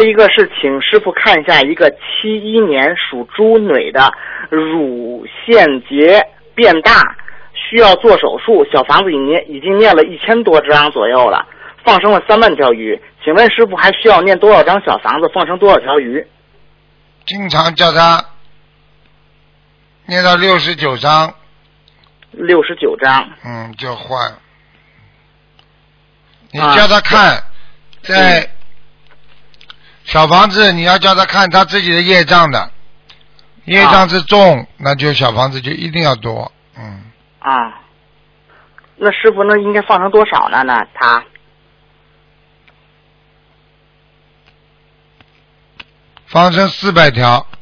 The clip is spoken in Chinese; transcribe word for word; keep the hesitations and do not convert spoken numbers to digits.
一个是请师傅看一下一个七一年属猪女的乳腺结变大，需要做手术，小房子已念已经念了一千多张左右了，放生了三万条鱼，请问师傅还需要念多少张小房子，放生多少条鱼？ 经常叫他念到六十九章。 六十九章。 嗯，就换。你叫他看，啊、在、嗯、小房子你要叫他看他自己的业障的，业障是重、啊，那就小房子就一定要多。嗯。 啊。那师傅那应该放成多少呢？那他放成四百条。